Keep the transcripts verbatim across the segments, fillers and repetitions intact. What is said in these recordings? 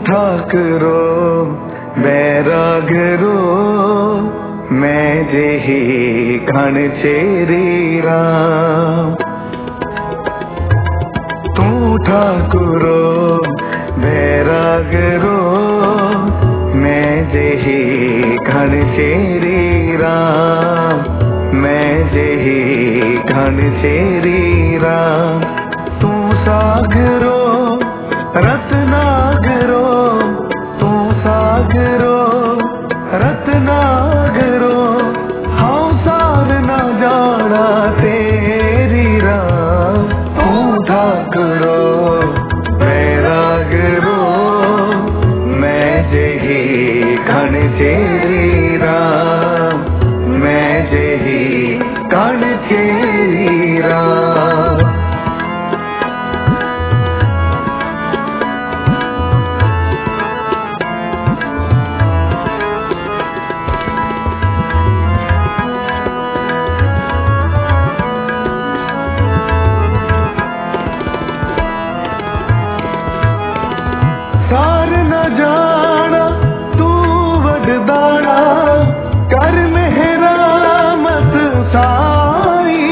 ठाकरो बैरागरो मैं जेही घण चेरी राम। तू ठाकुरो बैरागरो मैं जेही घण चेरी राम। मैं जेही घण चेरी राम। तू सागरो रत्नागरो तू सागरो रत्नागरो हाँ सार न जाना तेरी राम। तू ठाकुरो बैरागरो मैं जेही घण चेरी राम। मैं जेही घण चेरी राम। सार न जाना तू वडदाना कर मेहरा मत साई।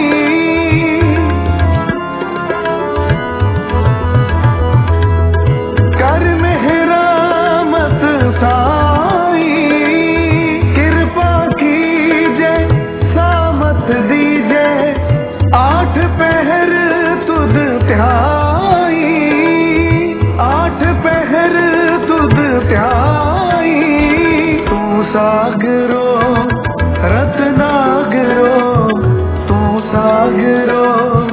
कर मेहरा मत साई। कृपा कीजे सामत दीजे आठ पहर तुद त्याई। आठ पहर तुद त्याई। तू सागरो रत्नागरो तू सागरो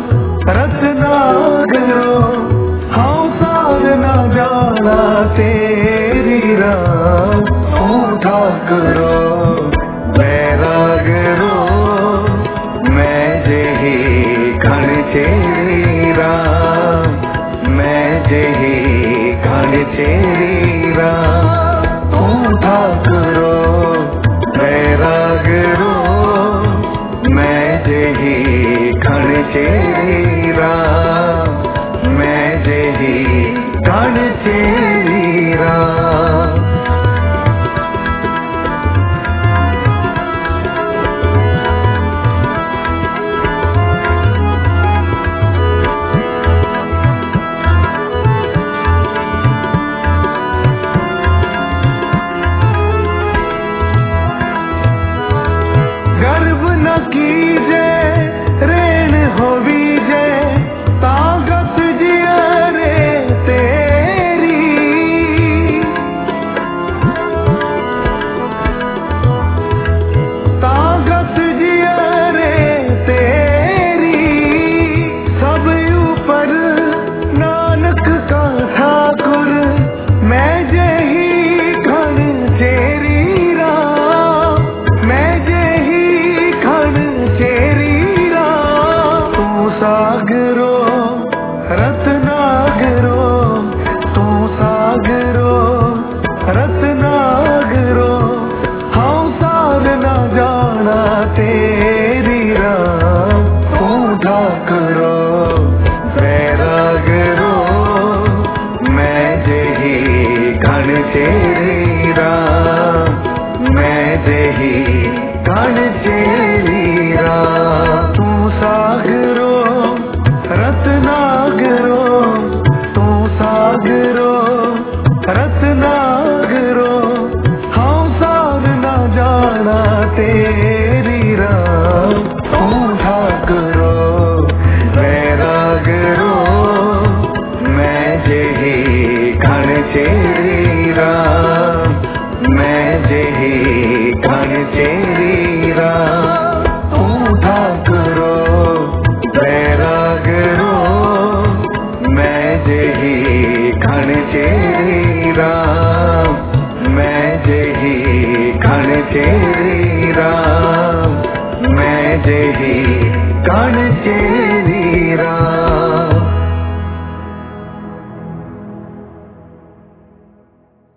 रत्नागरो हाँ सार न जाना तेरी राम। तू ठाकुरो बैरागरो मैं जेही घण चेरी राम। मैं जेही घण चेरी राम। तू ठाकुरो बैरागरो मैं जेही घण चेरी राम। मैं जेही घण चेरी राम। गर्व न कीजे रेण होवीजे ताकत जिया रे तेरी। ताकत जिया रे तेरी। सब ऊपर नानक का ठाकुर मैं जेही घण चेरी राम। मैं जेही घण चेरी राम। तू सागरो रत्नागरो तू सागरो रत्नागरो हाँ सार न जाना तेरी राम। तू ठाकुरो बैरागरो मैं जेही घण चेरी राम। मैं जेही घण चेरी राम। तू सागरो रत्नागरो तू सागरो रत्नागरो हाँ सार न जाना तेरी राम। तू ठाकुरो बैरागरो मैं जेही घण चेरी राम। मैं जेही घण चेरी राम। तू ठाकुरो बैरागरो मैं जेही घण चेरी राम। मैं जेही घण चेरी राम। मैं जेही घण चेरी